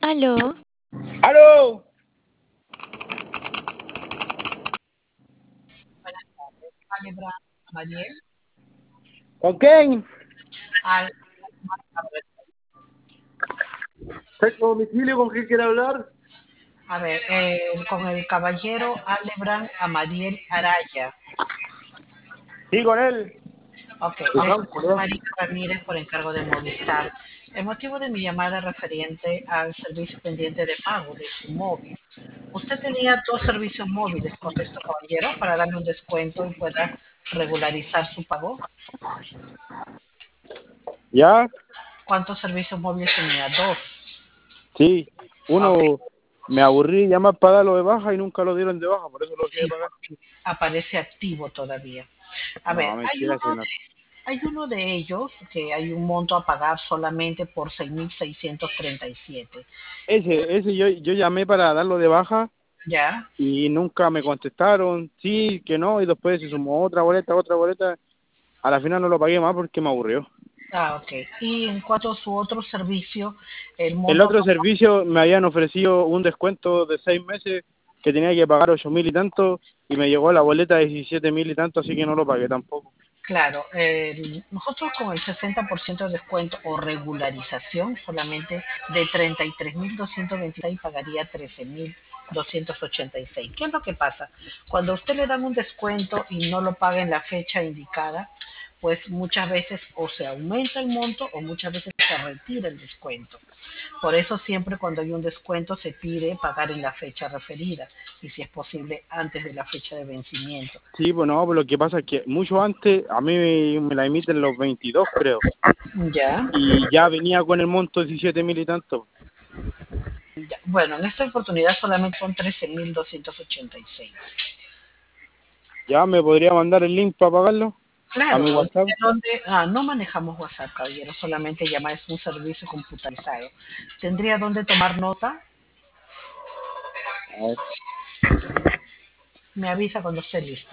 Aló, ¡Aló! Buenas tardes. Alebra Mariel. ¿Con quién? Al, ¿Tengo domicilio? ¿Con quién quiere hablar? a ver, con el caballero Alebran Amadiel Araya. Sí, con él. Ok, les Ajá, por allá. María Ramírez por encargo de Movistar. El motivo de mi llamada es referente al servicio pendiente de pago de su móvil. Usted tenía dos servicios móviles, ¿correcto, caballero? Para darle un descuento y pueda regularizar su pago. ¿Ya? ¿Cuántos servicios móviles tenía? Dos. Sí. Ok, Uno, me aburrí llamar para darlo de baja y nunca lo dieron de baja, por eso lo dejé de sí, pagar. porque aparece activo todavía. A ver, No, mentira, sí, no. hay uno de ellos que hay un monto a pagar solamente por 6.637. Ese yo llamé para darlo de baja ¿Ya? y nunca me contestaron, sí, que no, y después se sumó otra boleta, otra boleta. A la final no lo pagué más porque me aburrió. Ah, ok. Y en cuanto a su otro servicio, el El monto a otro pagar, servicio me habían ofrecido un descuento de 6 meses que tenía que pagar 8.000 y tanto y me llegó la boleta de 17.000 y tanto, así que no lo pagué tampoco. claro, nosotros con el 60% de descuento o regularización solamente de 33.226 pagaría 13.286. ¿Qué es lo que pasa? Cuando a usted le dan un descuento y no lo paga en la fecha indicada, pues muchas veces o se aumenta el monto o muchas veces se retira el descuento. Por eso siempre cuando hay un descuento se pide pagar en la fecha referida y si es posible antes de la fecha de vencimiento. Sí, pues no, pues lo que pasa es que mucho antes a mí me la emiten los 22, creo, Ya, y ya venía con el monto de 17.000 y tanto. ya. Bueno, en esta oportunidad solamente son 13.286. ¿Ya me podría mandar el link para pagarlo a Claro, mi WhatsApp? no manejamos WhatsApp, caballero, solamente llamar es un servicio computarizado. ¿Tendría dónde tomar nota? A ver. Me avisa cuando esté listo.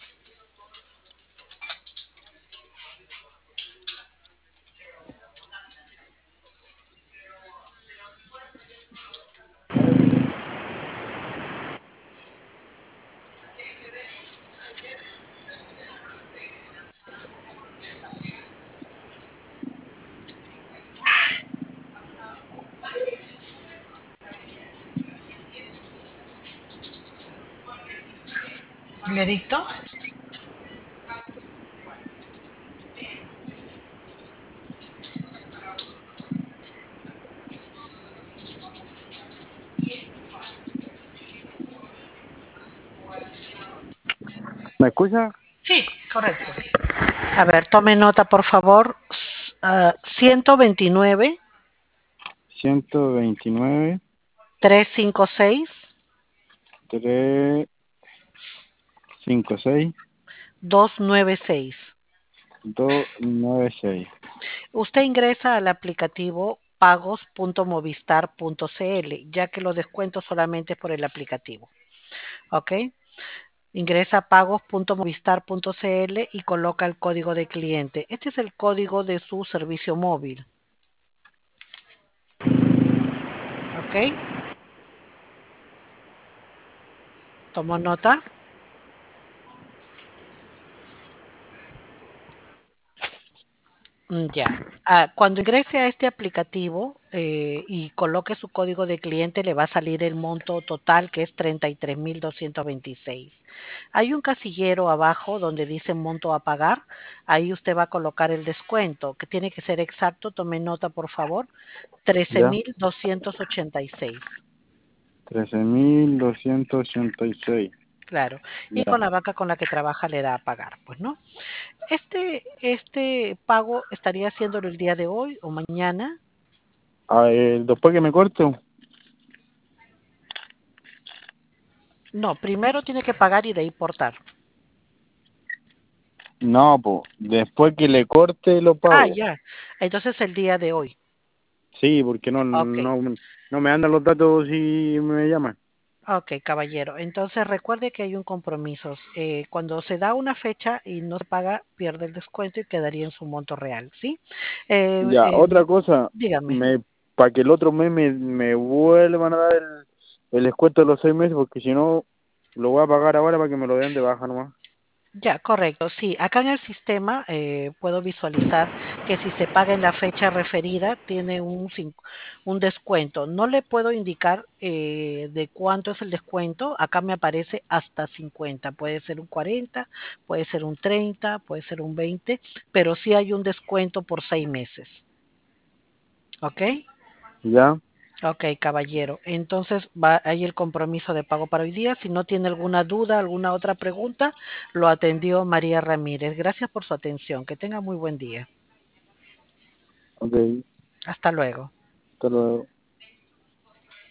¿Le dicto? ¿Me escucha? Sí, correcto. A ver, tome nota, por favor. 129 129 356 356 296. 296. Usted ingresa al aplicativo pagos.movistar.cl, ya que los descuentos solamente es por el aplicativo. ¿Ok? Ingresa a pagos.movistar.cl y coloca el código de cliente. Este es el código de su servicio móvil. ¿Ok? ¿Tomó nota? Ya. Cuando ingrese a este aplicativo y coloque su código de cliente, le va a salir el monto total que es 33.226. Hay un casillero abajo donde dice monto a pagar. Ahí usted va a colocar el descuento, que tiene que ser exacto. Tome nota, por favor. trece ¿Ya? mil doscientos ochenta y seis. 13.286. Claro. Y Ya. con la banca con la que trabaja le da a pagar, pues, ¿no? Este pago estaría haciéndolo el día de hoy o mañana. Después que me corto. No, primero tiene que pagar y de ahí portar. No, pues, después que le corte lo Ah, pago. ya. Entonces el día de hoy. Sí, porque Ok, no me andan los datos si me llaman. ok, caballero. Entonces recuerde que hay un compromiso. Cuando se da una fecha y no se paga, pierde el descuento y quedaría en su monto real, ¿sí? Eh, Ya, eh, otra cosa, dígame. para que el otro mes me vuelvan a dar el descuento de los 6 meses, porque si no, lo voy a pagar ahora para que me lo den de baja nomás. Ya, correcto. Sí, acá en el sistema puedo visualizar que si se paga en la fecha referida tiene un descuento. No le puedo indicar de cuánto es el descuento. Acá me aparece hasta 50. Puede ser un 40, puede ser un 30, puede ser un 20, pero sí hay un descuento por 6 meses. ¿Ok? ¿Ya? Ok, caballero. Entonces va ahí el compromiso de pago para hoy día. Si no tiene alguna duda, alguna otra pregunta, lo atendió María Ramírez. Gracias por su atención. Que tenga muy buen día. Ok, Hasta luego. hasta luego.